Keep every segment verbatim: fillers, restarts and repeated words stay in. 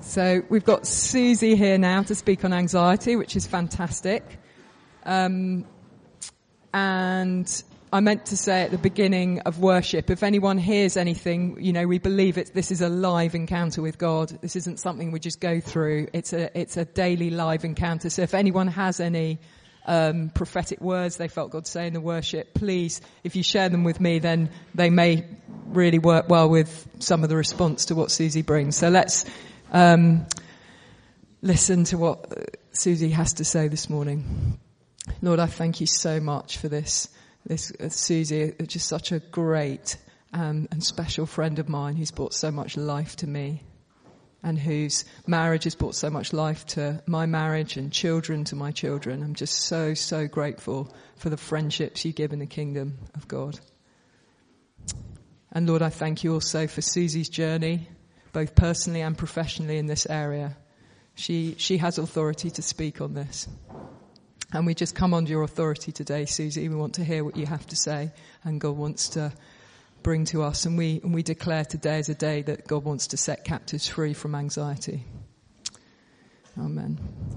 So we've got Susie here now to speak on anxiety, which is fantastic. Um, and I meant to say at the beginning of worship, if anyone hears anything, you know, we believe it, this is a live encounter with God. This isn't something we just go through. It's a, it's a daily live encounter. So if anyone has any um, prophetic words they felt God say in the worship, please, if you share them with me, then they may really work well with some of the response to what Susie brings. So let's um, listen to what Susie has to say this morning. Lord, I thank you so much for this. This uh, Susie, just such a great um, and special friend of mine who's brought so much life to me, and whose marriage has brought so much life to my marriage and children to my children. I'm just so, so grateful for the friendships you give in the kingdom of God. And Lord, I thank you also for Susie's journey, both personally and professionally in this area. She, she has authority to speak on this. And we just come under your authority today, Susie. We want to hear what you have to say, and God wants to bring to us. And we, and we declare today as a day that God wants to set captives free from anxiety. Amen.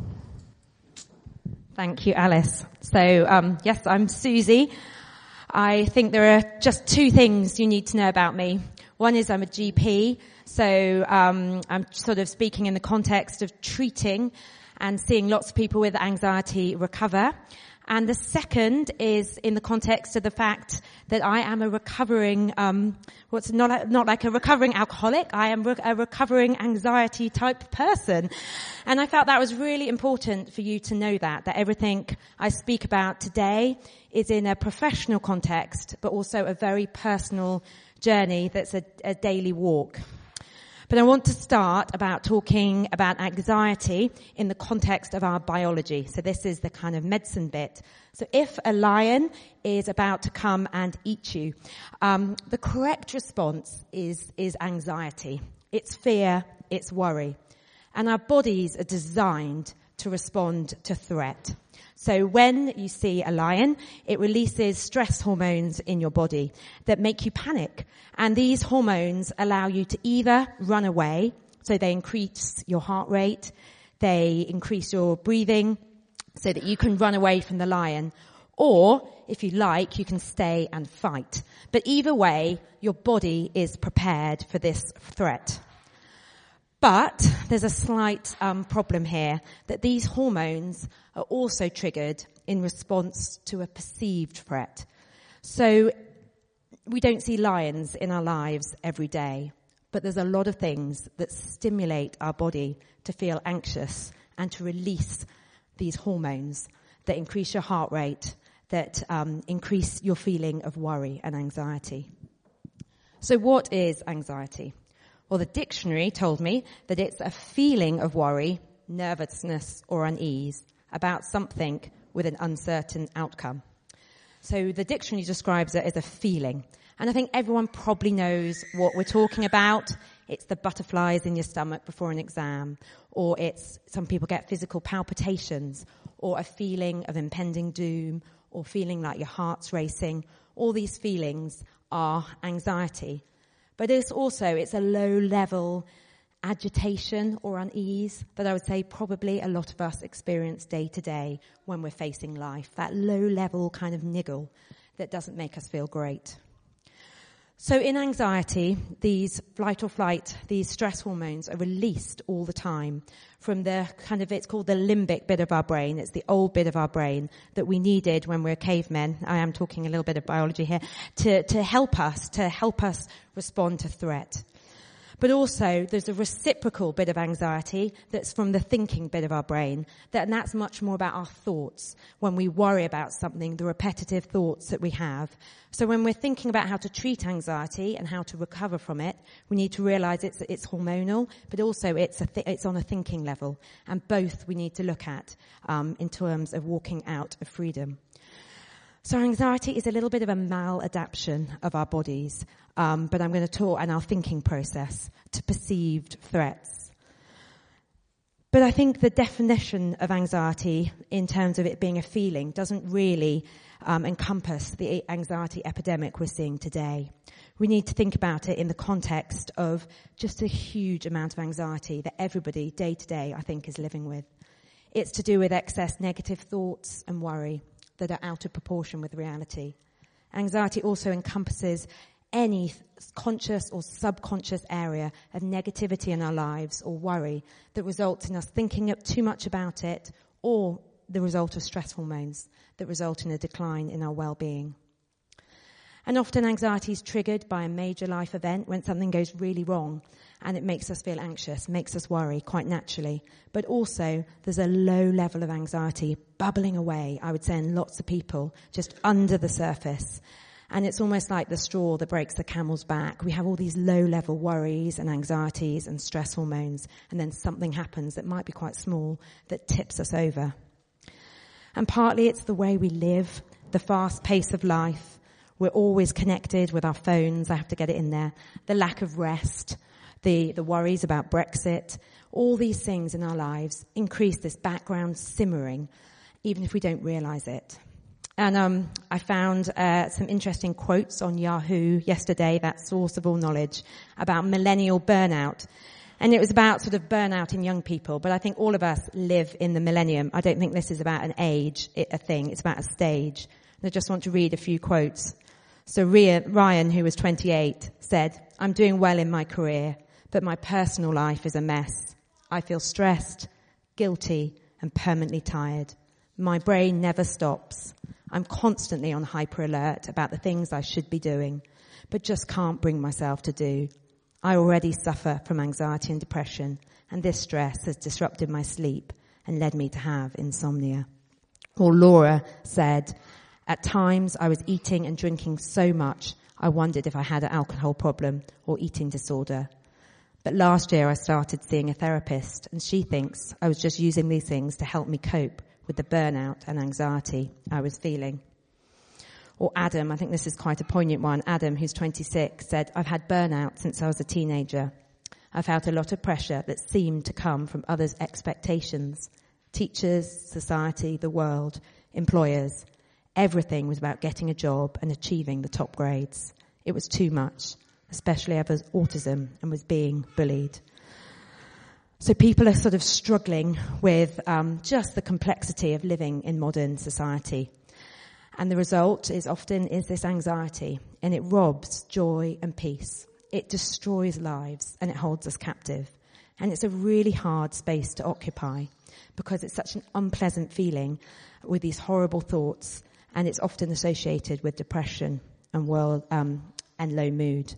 Thank you, Alice. So, um, yes, I'm Susie. I think there are just two things you need to know about me. One is I'm a G P, so um, I'm sort of speaking in the context of treating and seeing lots of people with anxiety recover. And the second is in the context of the fact that I am a recovering, um, what's not not like a recovering alcoholic. I am re- a recovering anxiety type person. And I felt that was really important for you to know that, that everything I speak about today is in a professional context, but also a very personal journey that's a, a daily walk. But I want to start about talking about anxiety in the context of our biology. So this is the kind of medicine bit. So if a lion is about to come and eat you, um, the correct response is, is anxiety. It's fear, it's worry. And our bodies are designed to respond to threat. So when you see a lion, it releases stress hormones in your body that make you panic. And these hormones allow you to either run away, so they increase your heart rate, they increase your breathing, so that you can run away from the lion. Or, if you like, you can stay and fight. But either way, your body is prepared for this threat. But there's a slight um, problem here, that these hormones are also triggered in response to a perceived threat. So we don't see lions in our lives every day, but there's a lot of things that stimulate our body to feel anxious and to release these hormones that increase your heart rate, that um, increase your feeling of worry and anxiety. So what is anxiety? Well, the dictionary told me that it's a feeling of worry, nervousness, or unease about something with an uncertain outcome. So the dictionary describes it as a feeling. And I think everyone probably knows what we're talking about. It's the butterflies in your stomach before an exam, or it's, some people get physical palpitations, or a feeling of impending doom, or feeling like your heart's racing. All these feelings are anxiety. But it's also, it's a low-level agitation or unease that I would say probably a lot of us experience day to day when we're facing life. That low-level kind of niggle that doesn't make us feel great. So in anxiety, these flight or flight, these stress hormones are released all the time from the kind of, it's called the limbic bit of our brain. It's the old bit of our brain that we needed when we were cavemen. I am talking a little bit of biology here, to, to help us, to help us respond to threat. But also, there's a reciprocal bit of anxiety that's from the thinking bit of our brain, that, and that's much more about our thoughts. When we worry about something, the repetitive thoughts that we have. So when we're thinking about how to treat anxiety and how to recover from it, we need to realize it's, it's hormonal, but also it's, a th- it's on a thinking level. And both we need to look at um, in terms of walking out of freedom. So anxiety is a little bit of a maladaptation of our bodies, um, but I'm going to talk, and our thinking process, to perceived threats. But I think the definition of anxiety in terms of it being a feeling doesn't really um, encompass the anxiety epidemic we're seeing today. We need to think about it in the context of just a huge amount of anxiety that everybody, day to day, I think, is living with. It's to do with excess negative thoughts and worry that are out of proportion with reality. Anxiety also encompasses any conscious or subconscious area of negativity in our lives or worry that results in us thinking too much about it, or the result of stress hormones that result in a decline in our well-being. And often anxiety is triggered by a major life event when something goes really wrong, and it makes us feel anxious, makes us worry quite naturally. But also there's a low level of anxiety bubbling away, I would say, in lots of people, just under the surface. And it's almost like the straw that breaks the camel's back. We have all these low-level worries and anxieties and stress hormones, and then something happens that might be quite small that tips us over. And partly it's the way we live, the fast pace of life. We're always connected with our phones. I have to get it in there. The lack of rest, the, the worries about Brexit, all these things in our lives increase this background simmering, even if we don't realize it. And um, I found uh, some interesting quotes on Yahoo yesterday, that source of all knowledge, about millennial burnout. And it was about sort of burnout in young people, but I think all of us live in the millennium. I don't think this is about an age, a thing. It's about a stage. And I just want to read a few quotes. So Ryan, who was twenty-eight, said, "I'm doing well in my career, but my personal life is a mess. I feel stressed, guilty, and permanently tired. My brain never stops. I'm constantly on hyper alert about the things I should be doing, but just can't bring myself to do. I already suffer from anxiety and depression, and this stress has disrupted my sleep and led me to have insomnia." Or Laura said, "At times I was eating and drinking so much I wondered if I had an alcohol problem or eating disorder. But last year I started seeing a therapist, and she thinks I was just using these things to help me cope with the burnout and anxiety I was feeling." Or Adam, I think this is quite a poignant one. Adam, who's twenty-six, said, "I've had burnout since I was a teenager. I felt a lot of pressure that seemed to come from others' expectations. Teachers, society, the world, employers. Everything was about getting a job and achieving the top grades. It was too much, especially as autism and was being bullied." So people are sort of struggling with um, just the complexity of living in modern society. And the result is often is this anxiety, and it robs joy and peace. It destroys lives, and it holds us captive. And it's a really hard space to occupy because it's such an unpleasant feeling with these horrible thoughts, and it's often associated with depression and world um, and low mood.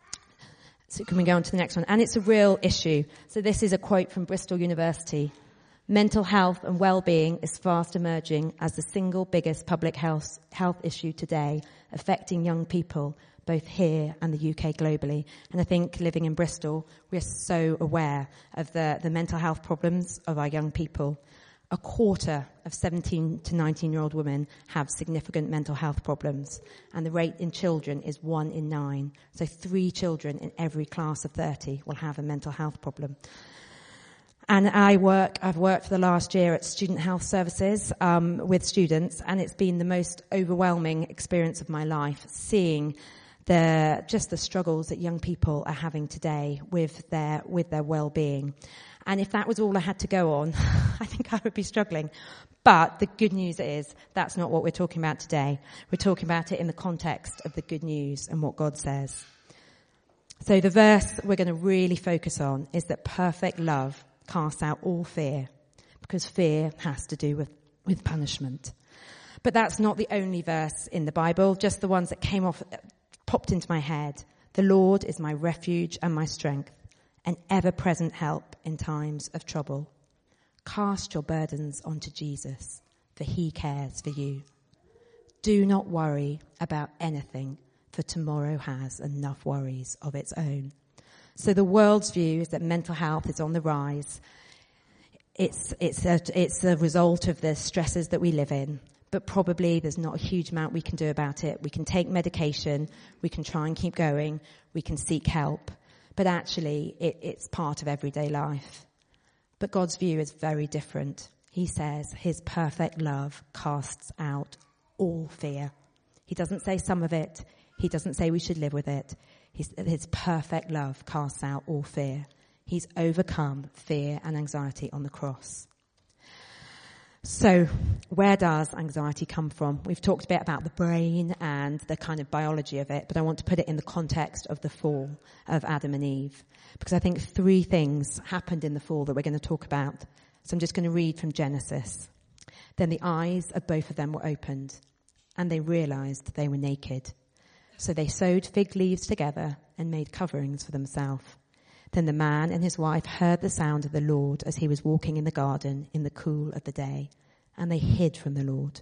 So can we go on to the next one? And it's a real issue. So this is a quote from Bristol University. "Mental health and well-being is fast emerging as the single biggest public health health issue today, affecting young people, both here and the U K globally." And I think living in Bristol, we're so aware of the, the mental health problems of our young people. A quarter of seventeen to nineteen-year-old women have significant mental health problems, and the rate in children is one in nine. So three children in every class of thirty will have a mental health problem. And I work, I've worked for the last year at Student Health Services um, with students, and it's been the most overwhelming experience of my life, seeing the just the struggles that young people are having today with their with their well-being. And if that was all I had to go on, I think I would be struggling. But the good news is that's not what we're talking about today. We're talking about it in the context of the good news and what God says. So the verse we're going to really focus on is that perfect love casts out all fear, because fear has to do with, with punishment. But that's not the only verse in the Bible, just the ones that came off, popped into my head. "The Lord is my refuge and my strength, an ever-present help in times of trouble. Cast your burdens onto Jesus, for he cares for you. Do not worry about anything, for tomorrow has enough worries of its own." So the world's view is that mental health is on the rise. It's, it's, a, it's a result of the stresses that we live in, but probably there's not a huge amount we can do about it. We can take medication, we can try and keep going, we can seek help, but actually it, it's part of everyday life. But God's view is very different. He says his perfect love casts out all fear. He doesn't say some of it. He doesn't say we should live with it. His, his perfect love casts out all fear. He's overcome fear and anxiety on the cross. So, where does anxiety come from? We've talked a bit about the brain and the kind of biology of it, but I want to put it in the context of the fall of Adam and Eve, because I think three things happened in the fall that we're going to talk about. So I'm just going to read from Genesis. Then the eyes of both of them were opened, and they realized they were naked. So they sewed fig leaves together and made coverings for themselves. Then the man and his wife heard the sound of the Lord as he was walking in the garden in the cool of the day, and they hid from the Lord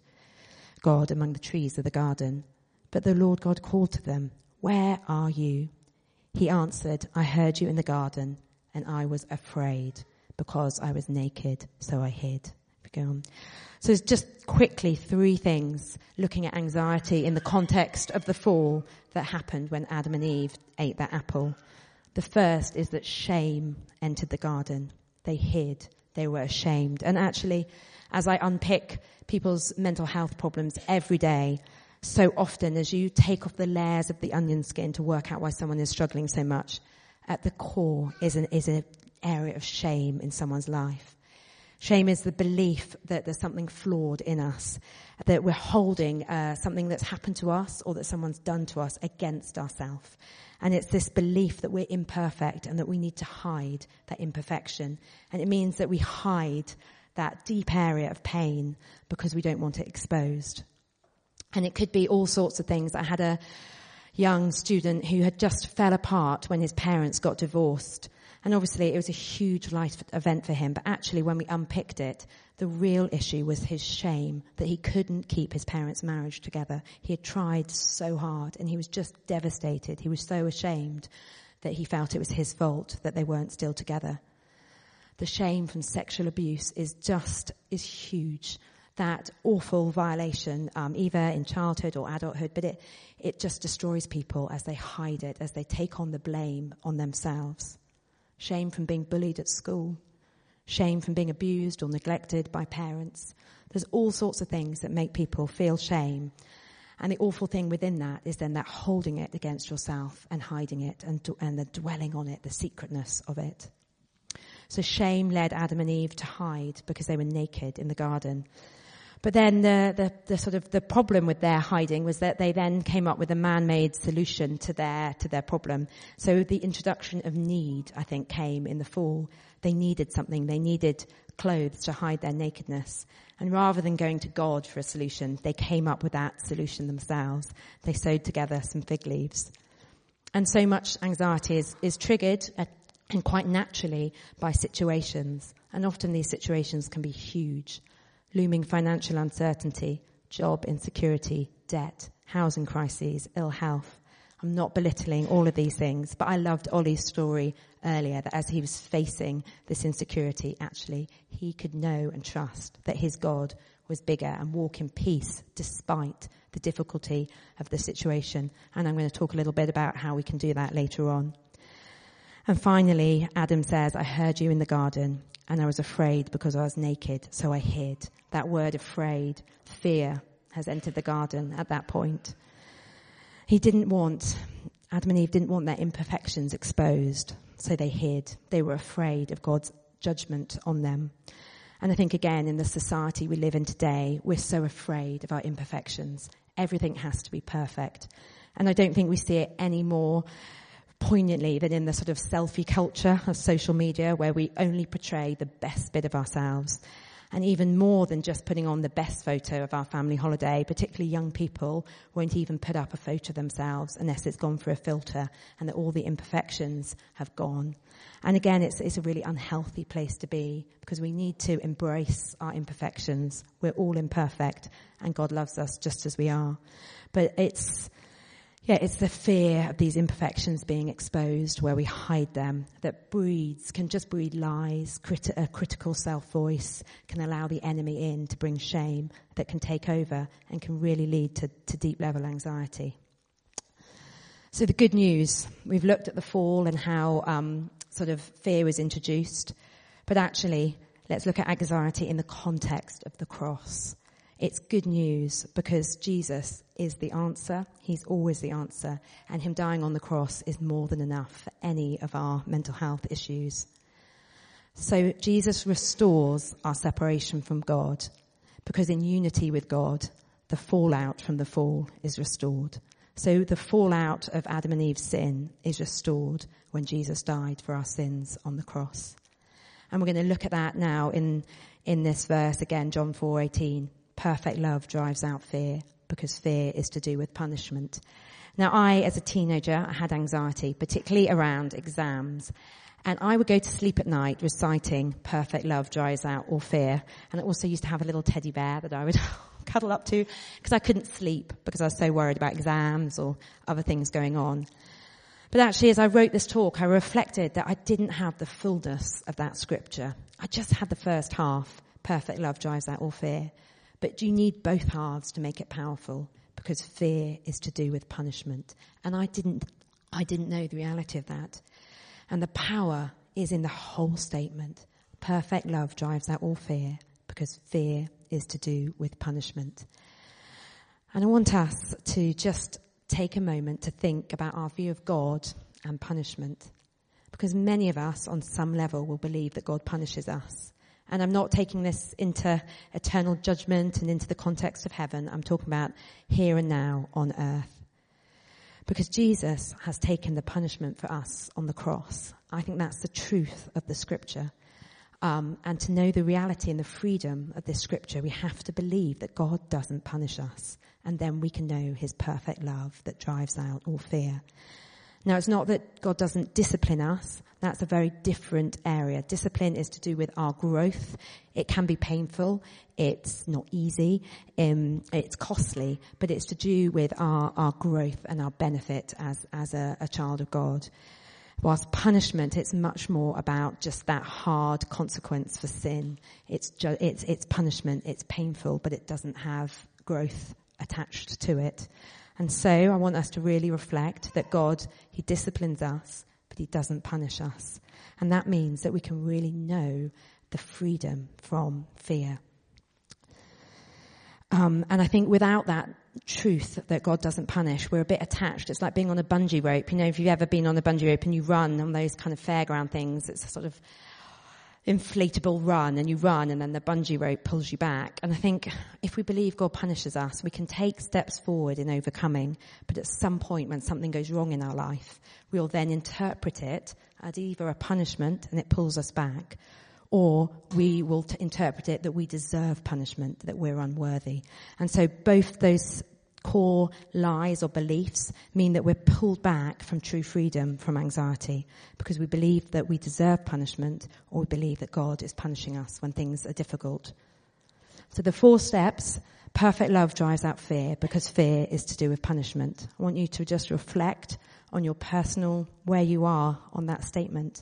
God among the trees of the garden. But the Lord God called to them, "Where are you?" He answered, "I heard you in the garden, and I was afraid because I was naked, so I hid." Go on. So it's just quickly three things looking at anxiety in the context of the fall that happened when Adam and Eve ate that apple. The first is that shame entered the garden. They hid. They were ashamed. And actually, as I unpick people's mental health problems every day, so often as you take off the layers of the onion skin to work out why someone is struggling so much, at the core is an, is an area of shame in someone's life. Shame is the belief that there's something flawed in us, that we're holding uh, something that's happened to us or that someone's done to us against ourselves. And it's this belief that we're imperfect and that we need to hide that imperfection. And it means that we hide that deep area of pain because we don't want it exposed. And it could be all sorts of things. I had a young student who had just fell apart when his parents got divorced. And obviously it was a huge life event for him, but actually when we unpicked it, the real issue was his shame that he couldn't keep his parents' marriage together. He had tried so hard and he was just devastated. He was so ashamed that he felt it was his fault that they weren't still together. The shame from sexual abuse is just, is huge. That awful violation, um, either in childhood or adulthood, but it, it just destroys people as they hide it, as they take on the blame on themselves. Shame from being bullied at school. Shame from being abused or neglected by parents. There's all sorts of things that make people feel shame. And the awful thing within that is then that holding it against yourself and hiding it and, and the dwelling on it, the secretness of it. So shame led Adam and Eve to hide because they were naked in the garden. But then the, the, the sort of the problem with their hiding was that they then came up with a man-made solution to their, to their problem. So the introduction of need, I think, came in the fall. They needed something. They needed clothes to hide their nakedness. And rather than going to God for a solution, they came up with that solution themselves. They sewed together some fig leaves. And so much anxiety is, is triggered at, and quite naturally by situations. And often these situations can be huge. Looming financial uncertainty, job insecurity, debt, housing crises, ill health. I'm not belittling all of these things, but I loved Ollie's story earlier that as he was facing this insecurity, actually, he could know and trust that his God was bigger and walk in peace despite the difficulty of the situation. And I'm going to talk a little bit about how we can do that later on. And finally, Adam says, "I heard you in the garden, and I was afraid because I was naked, so I hid." That word afraid, fear, has entered the garden at that point. He didn't want, Adam and Eve didn't want their imperfections exposed, so they hid. They were afraid of God's judgment on them. And I think, again, in the society we live in today, we're so afraid of our imperfections. Everything has to be perfect. And I don't think we see it any more poignantly than in the sort of selfie culture of social media where we only portray the best bit of ourselves. And even more than just putting on the best photo of our family holiday, particularly young people won't even put up a photo themselves unless it's gone through a filter and that all the imperfections have gone. And again, it's, it's a really unhealthy place to be because we need to embrace our imperfections. We're all imperfect and God loves us just as we are. But it's, yeah, it's the fear of these imperfections being exposed where we hide them that breeds, can just breed lies, crit- a critical self-voice, can allow the enemy in to bring shame that can take over and can really lead to, to deep-level anxiety. So the good news, we've looked at the fall and how um, sort of fear was introduced, but actually let's look at anxiety in the context of the cross. It's good news because Jesus is the answer. He's always the answer. And him dying on the cross is more than enough for any of our mental health issues. So Jesus restores our separation from God because in unity with God, the fallout from the fall is restored. So the fallout of Adam and Eve's sin is restored when Jesus died for our sins on the cross. And we're going to look at that now in, in this verse again, John four eighteen. Perfect love drives out fear because fear is to do with punishment. Now I, as a teenager, I had anxiety, particularly around exams. And I would go to sleep at night reciting perfect love drives out all fear. And I also used to have a little teddy bear that I would cuddle up to because I couldn't sleep because I was so worried about exams or other things going on. But actually, as I wrote this talk, I reflected that I didn't have the fullness of that scripture. I just had the first half, perfect love drives out all fear. But you need both halves to make it powerful because fear is to do with punishment. And I didn't, I didn't know the reality of that. And the power is in the whole statement. Perfect love drives out all fear because fear is to do with punishment. And I want us to just take a moment to think about our view of God and punishment. Because many of us on some level will believe that God punishes us. And I'm not taking this into eternal judgment and into the context of heaven. I'm talking about here and now on earth. Because Jesus has taken the punishment for us on the cross. I think that's the truth of the scripture. Um, and to know the reality and the freedom of this scripture, we have to believe that God doesn't punish us. And then we can know his perfect love that drives out all fear. Now, it's not that God doesn't discipline us. That's a very different area. Discipline is to do with our growth. It can be painful. It's not easy. Um, it's costly. But it's to do with our, our growth and our benefit as, as a, a child of God. Whilst punishment, it's much more about just that hard consequence for sin. It's, ju- it's, it's punishment. It's painful, but it doesn't have growth attached to it. And so I want us to really reflect that God, he disciplines us, but he doesn't punish us. And that means that we can really know the freedom from fear. Um, and I think without that truth that God doesn't punish, we're a bit attached. It's like being on a bungee rope. You know, if you've ever been on a bungee rope and you run on those kind of fairground things, it's a sort of inflatable run, and you run and then the bungee rope pulls you back. And I think if we believe God punishes us, we can take steps forward in overcoming, but at some point when something goes wrong in our life, we'll then interpret it as either a punishment and it pulls us back, or we will t- interpret it that we deserve punishment, that we're unworthy. And so both those core lies or beliefs mean that we're pulled back from true freedom from anxiety because we believe that we deserve punishment, or we believe that God is punishing us when things are difficult. So the four steps: perfect love drives out fear because fear is to do with punishment. I want you to just reflect on your personal, where you are on that statement.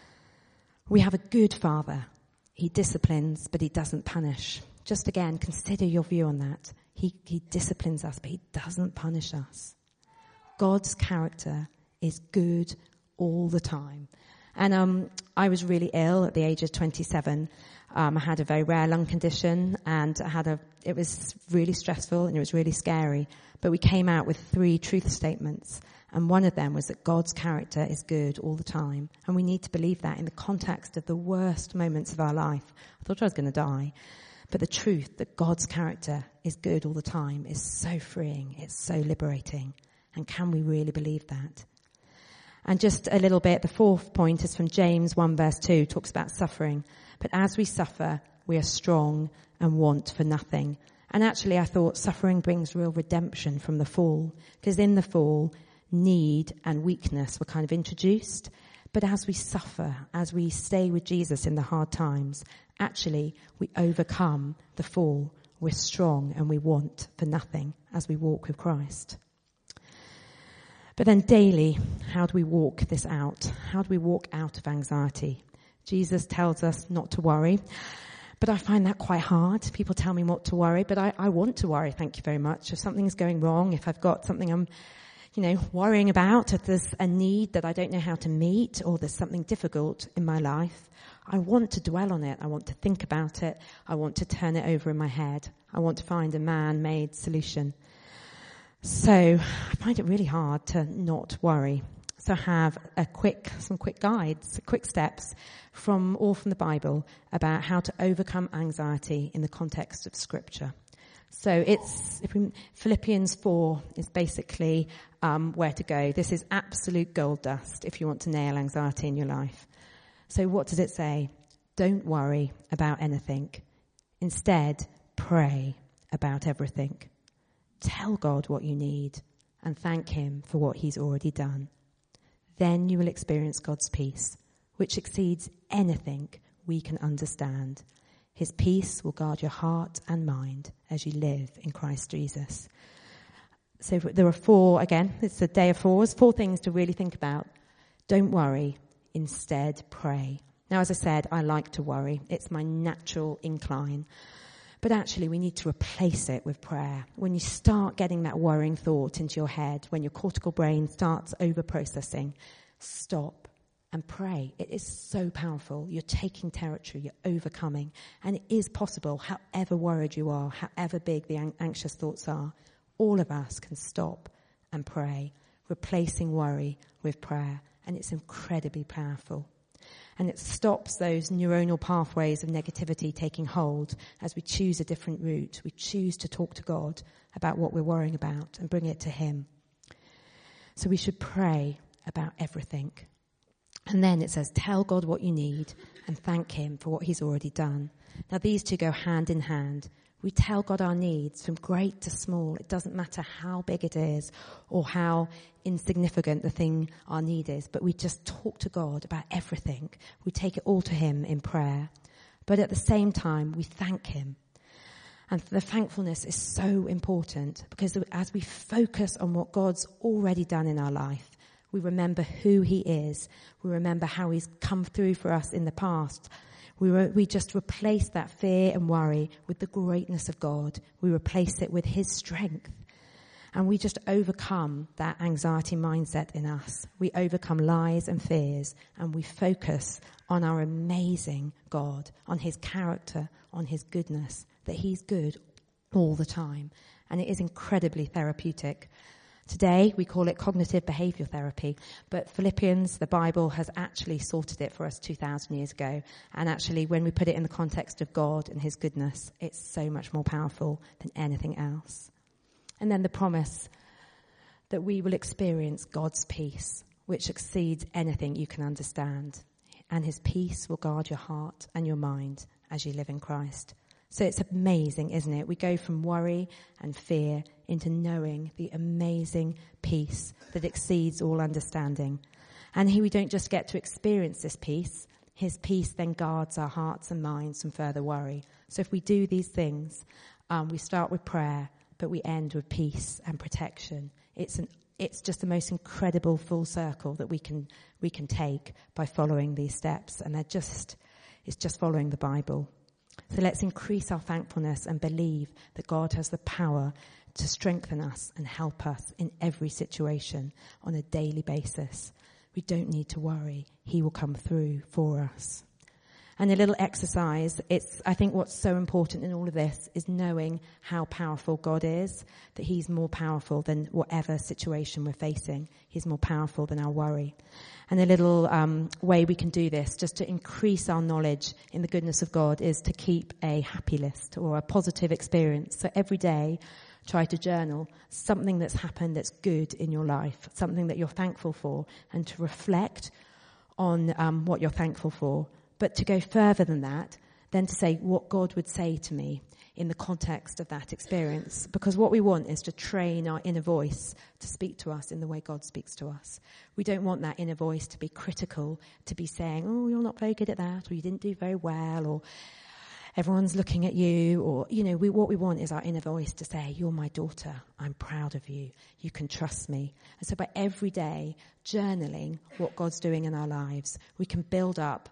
We have a good Father. He disciplines, but he doesn't punish. Just again, consider your view on that. He, he disciplines us, but he doesn't punish us. God's character is good all the time. And um, I was really ill at the age of twenty-seven. Um, I had a very rare lung condition, and I had a. It was really stressful and it was really scary. But we came out with three truth statements, and one of them was that God's character is good all the time, and we need to believe that in the context of the worst moments of our life. I thought I was going to die. But the truth that God's character is good all the time is so freeing. It's so liberating. And can we really believe that? And just a little bit, the fourth point is from James one verse two, talks about suffering. But as we suffer, we are strong and want for nothing. And actually I thought suffering brings real redemption from the fall. Because in the fall, need and weakness were kind of introduced. But as we suffer, as we stay with Jesus in the hard times, actually, we overcome the fall. We're strong and we want for nothing as we walk with Christ. But then daily, how do we walk this out? How do we walk out of anxiety? Jesus tells us not to worry, but I find that quite hard. People tell me what to worry, but I, I want to worry, thank you very much. If something's going wrong, if I've got something I'm, you know, worrying about if there's a need that I don't know how to meet or there's something difficult in my life. I want to dwell on it. I want to think about it. I want to turn it over in my head. I want to find a man-made solution. So I find it really hard to not worry. So I have a quick, some quick guides, quick steps from all from the Bible about how to overcome anxiety in the context of Scripture. So it's, if we, Philippians four is basically um, where to go. This is absolute gold dust if you want to nail anxiety in your life. So what does it say? Don't worry about anything. Instead, pray about everything. Tell God what you need and thank him for what he's already done. Then you will experience God's peace, which exceeds anything we can understand. His peace will guard your heart and mind as you live in Christ Jesus. So there are four, again, it's a day of fours, four things to really think about. Don't worry, instead pray. Now, as I said, I like to worry. It's my natural incline. But actually, we need to replace it with prayer. When you start getting that worrying thought into your head, when your cortical brain starts over-processing, stop and pray. It is so powerful. You're taking territory. You're overcoming. And it is possible, however worried you are, however big the anxious thoughts are, all of us can stop and pray, replacing worry with prayer. And it's incredibly powerful. And it stops those neuronal pathways of negativity taking hold as we choose a different route. We choose to talk to God about what we're worrying about and bring it to him. So we should pray about everything. And then it says, tell God what you need and thank him for what he's already done. Now these two go hand in hand. We tell God our needs from great to small. It doesn't matter how big it is or how insignificant the thing our need is, but we just talk to God about everything. We take it all to him in prayer. But at the same time, we thank him. And the thankfulness is so important because as we focus on what God's already done in our life, we remember who he is. We remember how he's come through for us in the past. We, re- we just replace that fear and worry with the greatness of God. We replace it with his strength. And we just overcome that anxiety mindset in us. We overcome lies and fears, and we focus on our amazing God, on his character, on his goodness, that he's good all the time. And it is incredibly therapeutic. Today, we call it cognitive behavior therapy, but Philippians, the Bible, has actually sorted it for us two thousand years ago. And actually, when we put it in the context of God and his goodness, it's so much more powerful than anything else. And then the promise that we will experience God's peace, which exceeds anything you can understand. And his peace will guard your heart and your mind as you live in Christ. So it's amazing, isn't it? We go from worry and fear into knowing the amazing peace that exceeds all understanding. And here we don't just get to experience this peace. His peace then guards our hearts and minds from further worry. So if we do these things, um, we start with prayer, but we end with peace and protection. It's an It's just the most incredible full circle that we can we can take by following these steps. And they're just, it's just following the Bible. So let's increase our thankfulness and believe that God has the power to strengthen us and help us in every situation on a daily basis. We don't need to worry. He will come through for us. And a little exercise, it's, I think what's so important in all of this is knowing how powerful God is, that he's more powerful than whatever situation we're facing. He's more powerful than our worry. And a little um, way we can do this, just to increase our knowledge in the goodness of God, is to keep a happy list or a positive experience. So every day, try to journal something that's happened that's good in your life, something that you're thankful for, and to reflect on um, what you're thankful for. But to go further than that, then to say what God would say to me in the context of that experience. Because what we want is to train our inner voice to speak to us in the way God speaks to us. We don't want that inner voice to be critical, to be saying, oh, you're not very good at that, or you didn't do very well, or everyone's looking at you, or, you know, we, what we want is our inner voice to say, you're my daughter, I'm proud of you, you can trust me. And so by every day journaling what God's doing in our lives, we can build up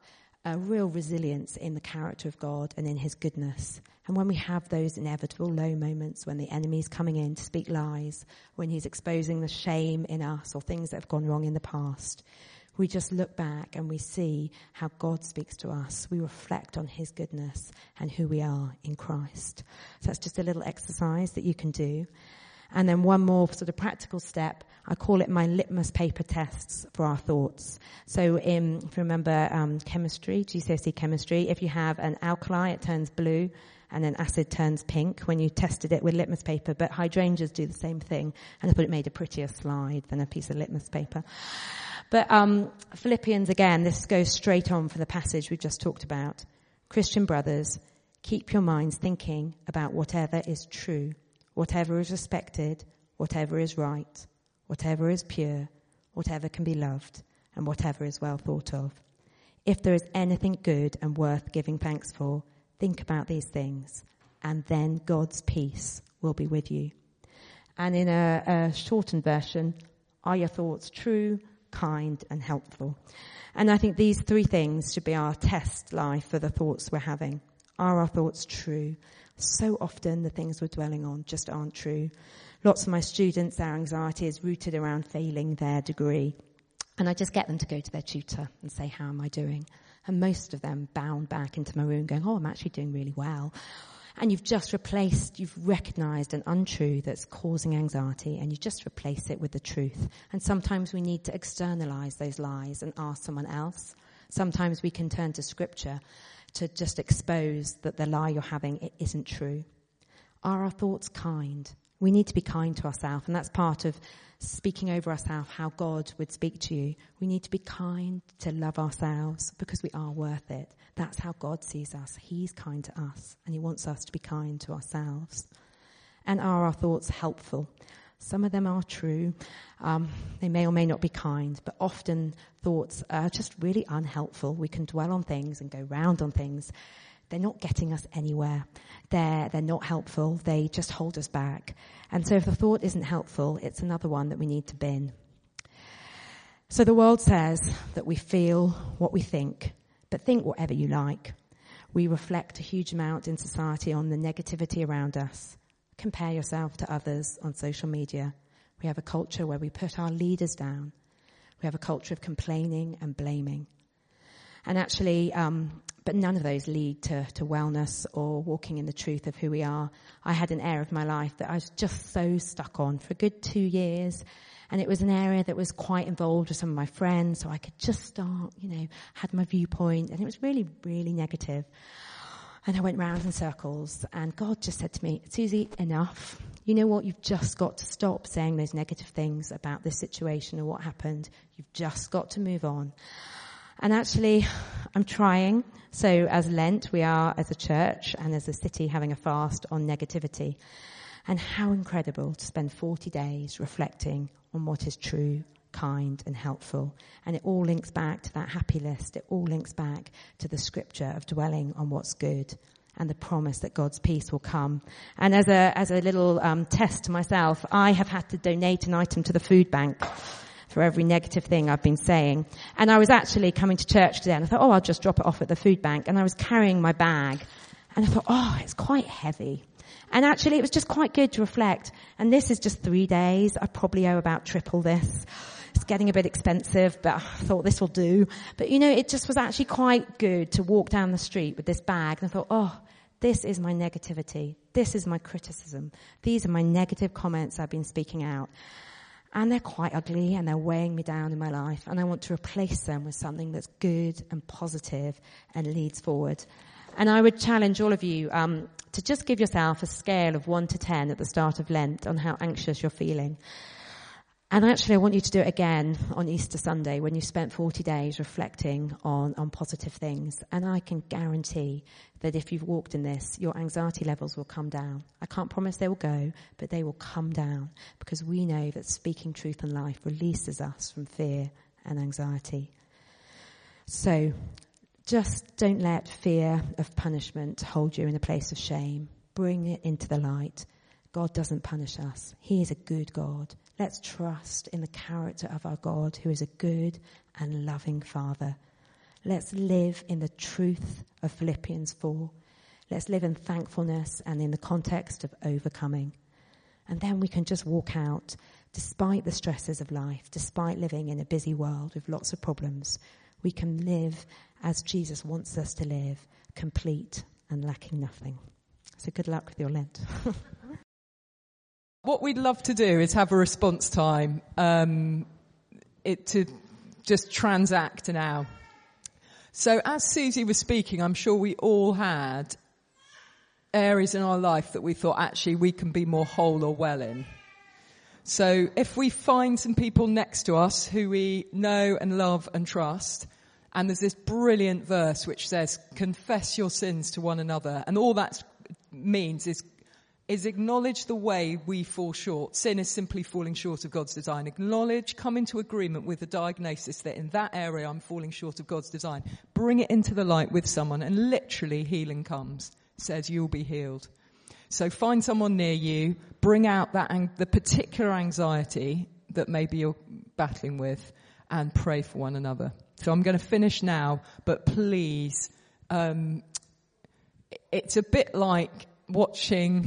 a real resilience in the character of God and in his goodness. And when we have those inevitable low moments, when the enemy's coming in to speak lies, when he's exposing the shame in us or things that have gone wrong in the past, we just look back and we see how God speaks to us. We reflect on his goodness and who we are in Christ. So that's just a little exercise that you can do. And then one more sort of practical step, I call it my litmus paper tests for our thoughts. So in, if you remember um, chemistry, G C S E chemistry, if you have an alkali, it turns blue, and an acid turns pink when you tested it with litmus paper. But hydrangeas do the same thing, and I thought it made a prettier slide than a piece of litmus paper. But um, Philippians, again, this goes straight on from the passage we've just talked about. Christian brothers, keep your minds thinking about whatever is true, whatever is respected, whatever is right, whatever is pure, whatever can be loved, and whatever is well thought of. If there is anything good and worth giving thanks for, think about these things, and then God's peace will be with you. And in a, a shortened version, are your thoughts true, kind, and helpful? And I think these three things should be our test life for the thoughts we're having. Are our thoughts true? So often the things we're dwelling on just aren't true. Lots of my students, their anxiety is rooted around failing their degree. And I just get them to go to their tutor and say, how am I doing? And most of them bound back into my room going, oh, I'm actually doing really well. And you've just replaced, you've recognised an untruth that's causing anxiety, and you just replace it with the truth. And sometimes we need to externalise those lies and ask someone else. Sometimes we can turn to scripture to just expose that the lie you're having, it isn't true. Are our thoughts kind? We need to be kind to ourselves, and that's part of speaking over ourselves, how God would speak to you. We need to be kind, to love ourselves, because we are worth it. That's how God sees us. He's kind to us, and he wants us to be kind to ourselves. And are our thoughts helpful? Some of them are true. Um, they may or may not be kind, but often thoughts are just really unhelpful. We can dwell on things and go round on things. They're not getting us anywhere. They're, they're not helpful. They just hold us back. And so if the thought isn't helpful, it's another one that we need to bin. So the world says that we feel what we think, but think whatever you like. We reflect a huge amount in society on the negativity around us. Compare yourself to others on social media. We have a culture where we put our leaders down. We have a culture of complaining and blaming. And actually, um, but none of those lead to, to wellness or walking in the truth of who we are. I had an area of my life that I was just so stuck on for a good two years. And it was an area that was quite involved with some of my friends, so I could just start, you know, had my viewpoint, and it was really, really negative. And I went round in circles, and God just said to me, Susie, enough. You know what? You've just got to stop saying those negative things about this situation or what happened. You've just got to move on. And actually, I'm trying. So as Lent, we are, as a church and as a city, having a fast on negativity. And how incredible to spend forty days reflecting on what is true, kind, and helpful. And it all links back to that happy list. It all links back to the scripture of dwelling on what's good and the promise that God's peace will come. And as a as a little um, test to myself, I have had to donate an item to the food bank for every negative thing I've been saying. And I was actually coming to church today, and I thought, oh, I'll just drop it off at the food bank. And I was carrying my bag, and I thought, oh, it's quite heavy. And actually, it was just quite good to reflect. And this is just three days. I probably owe about triple this. It's getting a bit expensive, but I thought this will do. But, you know, it just was actually quite good to walk down the street with this bag. And I thought, oh, this is my negativity. This is my criticism. These are my negative comments I've been speaking out. And they're quite ugly, and they're weighing me down in my life. And I want to replace them with something that's good and positive and leads forward. And I would challenge all of you um, to just give yourself a scale of one to ten at the start of Lent on how anxious you're feeling. And actually, I want you to do it again on Easter Sunday when you spent forty days reflecting on, on positive things. And I can guarantee that if you've walked in this, your anxiety levels will come down. I can't promise they will go, but they will come down, because we know that speaking truth in life releases us from fear and anxiety. So just don't let fear of punishment hold you in a place of shame. Bring it into the light. God doesn't punish us. He is a good God. Let's trust in the character of our God, who is a good and loving Father. Let's live in the truth of Philippians four. Let's live in thankfulness and in the context of overcoming. And then we can just walk out, despite the stresses of life, despite living in a busy world with lots of problems. We can live as Jesus wants us to live, complete and lacking nothing. So good luck with your Lent. What we'd love to do is have a response time, um, it to just transact now. So as Susie was speaking, I'm sure we all had areas in our life that we thought actually we can be more whole or well in. So if we find some people next to us who we know and love and trust, and there's this brilliant verse which says, confess your sins to one another, and all that means is is acknowledge the way we fall short. Sin is simply falling short of God's design. Acknowledge, come into agreement with the diagnosis that in that area I'm falling short of God's design. Bring it into the light with someone, and literally healing comes. Says you'll be healed. So find someone near you, bring out that ang- the particular anxiety that maybe you're battling with, and pray for one another. So I'm going to finish now, but please, um, it's a bit like watching,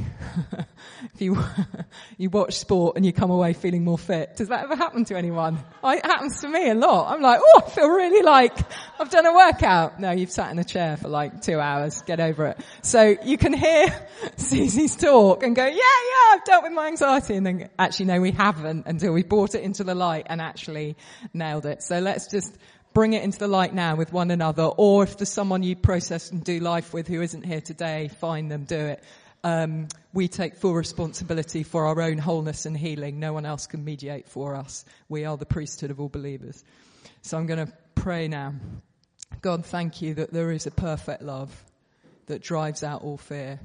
if you you watch sport and you come away feeling more fit. Does that ever happen to anyone? I, it happens to me a lot. I'm like, oh, I feel really like I've done a workout. No, you've sat in a chair for like two hours. Get over it. So you can hear Susie's talk and go, yeah, yeah, I've dealt with my anxiety. And then actually, no, we haven't until we brought it into the light and actually nailed it. So let's just bring it into the light now with one another, or if there's someone you process and do life with who isn't here today, find them, do it. Um, we take full responsibility for our own wholeness and healing. No one else can mediate for us. We are the priesthood of all believers. So I'm going to pray now. God, thank you that there is a perfect love that drives out all fear.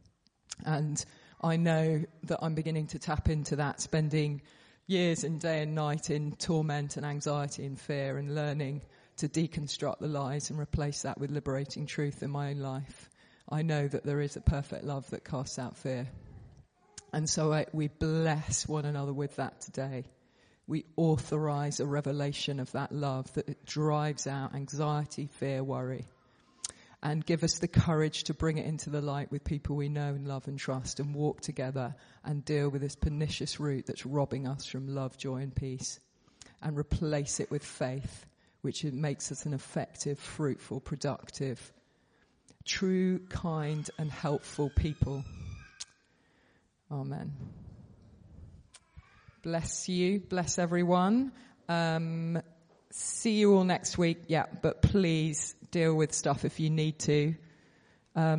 And I know that I'm beginning to tap into that, spending years and day and night in torment and anxiety and fear, and learning to deconstruct the lies and replace that with liberating truth in my own life. I know that there is a perfect love that casts out fear. And so I, we bless one another with that today. We authorize a revelation of that love that it drives out anxiety, fear, worry. And give us the courage to bring it into the light with people we know and love and trust, and walk together and deal with this pernicious root that's robbing us from love, joy and peace, and replace it with faith, which makes us an effective, fruitful, productive, true, kind and helpful people. Amen. Bless you. Bless everyone. Um, see you all next week. Yeah, but please deal with stuff if you need to. Um,